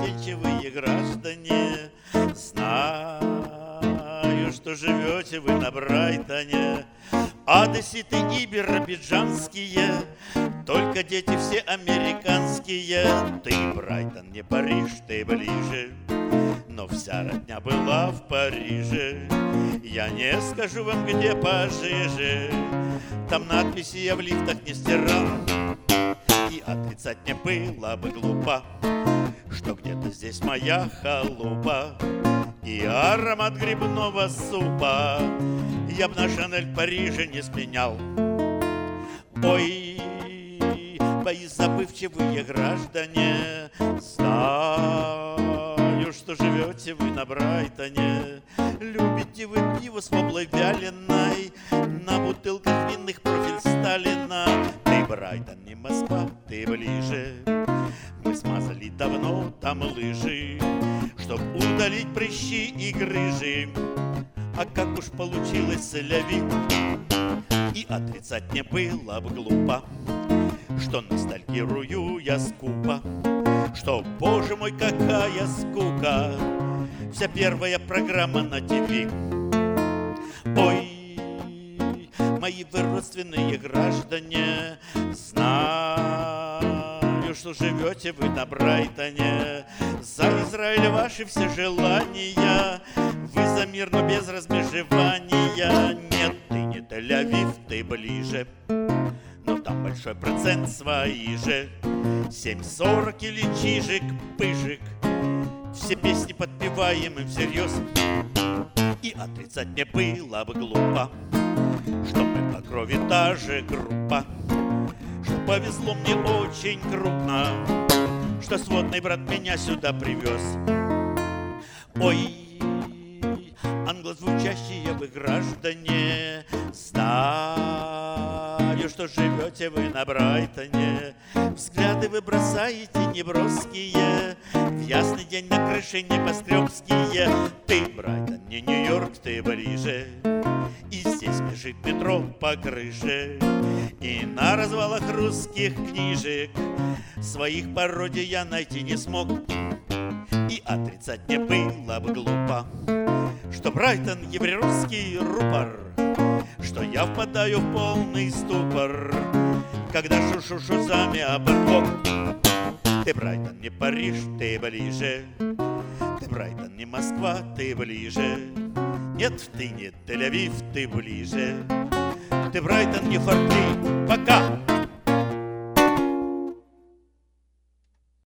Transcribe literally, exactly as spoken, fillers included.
застенчивые граждане, знаю, что живете вы на Брайтоне. Одесситы и биробиджанские, только дети все американские. Ты, Брайтон, не Париж, ты ближе, но вся родня была в Париже. Я не скажу вам, где пожиже, там надписи я в лифтах не стирал. И отрицать не было бы глупо, что где-то здесь моя халупа. И аромат грибного супа я б на Шанель в Париже не сменял. Ой, мои забывчивые граждане, знаю, что живете вы на Брайтоне. Любите вы пиво с воблой вяленой, на бутылках винных профиль Сталина. Ты, Брайтон, не Москва, ты ближе, мы смазали давно там лыжи, чтоб удалить прыщи и грыжи. А как уж получилось ляви, и отрицать не было бы глупо, что ностальгирую я скупо, что, боже мой, какая скука, вся первая программа на ТВ. Ой, мои вы родственные граждане, знаю, что живете вы на Брайтоне. За Израиль ваши все желания, вы за мир, но без размежевания. Нет, ты не Тель-Авив, ты ближе, но там большой процент свои же. семь сорок или чижик-пыжик, все песни подпеваем им всерьез. И отрицать не было бы глупо, что мы по крови та же группа, что повезло мне очень крупно, что сводный брат меня сюда привез. Ой, англозвучащие вы граждане, знаю, что живете вы на Брайтоне. Взгляды вы бросаете неброские, в ясный день на крыше небоскребские. Ты, Брайтон, не Нью-Йорк, ты ближе, и здесь бежит метро по крыше. И на развалах русских книжек своих пародий я найти не смог. И отрицать не было бы глупо, что Брайтон еврейский рупор, что я впадаю в полный ступор, когда шушу шузами об бок. Ты, Брайтон, не Париж, ты ближе, ты, Брайтон, не Москва, ты ближе. Нет, ты не Тель-Авив, ты ближе, ты, Брайтон, не Форт-Ли. Пока!